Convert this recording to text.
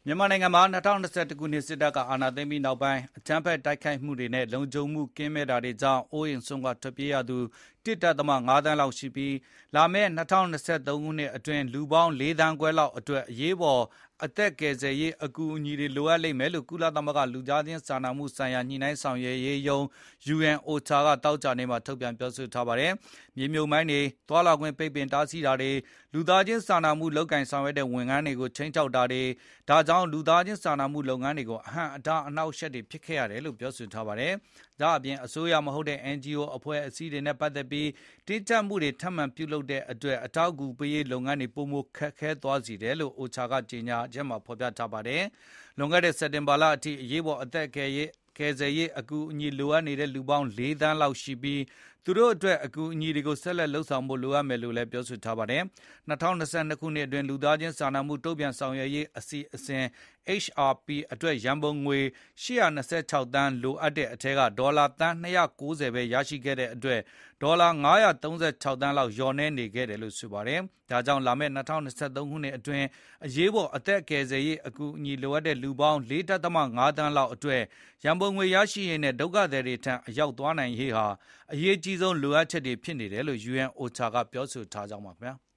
မြန်မာနိုင်ငံမှာ2021ခုနှစ်စစ်တပ်ကအာဏာသိမ်းပြီးနောက်ပိုင်းအကြမ်းဖက်တိုက်ခိုက်မှုတွေနဲ့လုံခြုံမှုကင်းမဲ့တာတွေကြောင့်အိုးအိမ်စွန့်ခွာထွက်ပြေးရသူ1.5 သန်းလောက်ရှိပြီးလာမယ့်2023ခုနှစ်အတွင်းလူပေါင်း4 သန်းခွဲလောက်အတွက်အရေးပေါ်အသက်ကယ်ဆယ်ရေးအကူအညီတွေလိုအပ်လိမ့်မယ်လို့ကုလသမဂ္ဂလူသားချင်းစာနာမှုဆိုင်ရာညှိနှိုင်းဆောင်ရွက်ရေးရုံး UNOCHA ကတောက်ကြနေမှာထုတ်ပြန်ပြောဆိုထားပါတယ်။မြေမြုပ်မိုင်းတွေတွာလာခွင့်ပိတ်ပင်တားဆီးတာတွေလူသားချင်းစာနာမှုလုပ်ကင်ဆောင်ရွက်တဲ့ဝန်ထမ်းတွေကိုချိန်ချောက်တာတွေဒါကြောင့်လူသားချင်းစာနာမှုလုပ်ငန်းတွေကိုအဟန့်အတားအနှောက်အယှက်တွေဖြစ်ခဲ့ရတယ်လို့ပြောဆိုထားပါတယ်။ဒါအပြင်အစိုးရမဟုတ်တဲ့ NGO အဖွဲ့အစည်းတွေနဲ့ပတ်သက်ပြီးတင်းကြပ်မှုတွေထပ်မံပြုလုပ်တဲ့အတွက်အထောက်အကူပေးရေးလုပ်ငန်းတွေပုံမခက်ခဲသွားစေတယ်လို့ OCHA ကကြေညာချက်မှာဖော်ပြထားပါတယ်။လွန်ခဲ့တဲ့စက်တင်ဘာလအထိအရေးပေါ်အသက်ကယ်ဆယ်ရေးအကူအညီလိုအပ်နေတဲ့လူပေါင်း4 သန်းလောက်ရှိပြီးသူတို့အတွက်အကူအညီတွေကိုဆက်လက်လှုပ်ဆောင်ဖို့လိုအပ်မယ်လို့လည်းပြောဆိုထားပါတယ်။2022ခုနှစ်အတွင်းလူသားချင်းစာနာမှုတုံ့ပြန်ဆောင်ရွက်ရေးအစီအစဉ် HRP အတွက်ရန်ပုံငွေ826သန်းလိုအပ်တဲ့အထက်ကဒေါ်လာသန်း290ပဲရရှိခဲ့တဲ့အတွက်ဒေါ်လာ936သန်းလောက်လျော့နေနေခဲ့တယ်လို့ဆိုပါတယ်။ဒါကြောင့်လာမယ့်2023ခုနှစ်အတွင်းအရေးပေါ်အသက်ကယ်ဆယ်ရေးအကူအညီလိုအပ်တဲ့လူပေါင်း4.5 သန်းလောက်အတွက်ရန်ပုံငွေရရှိရေးနဲ့ဒုက္ခသည်တွေထံအရောက်သွားနိုင်ရေးဟာအရေးကြီးဆုံးလိုအပ်ချက်တွေဖြစ်နေတယ်လို့ UNOCHA ကပြောဆိုထားကြောင်းပါခင်ဗျာ။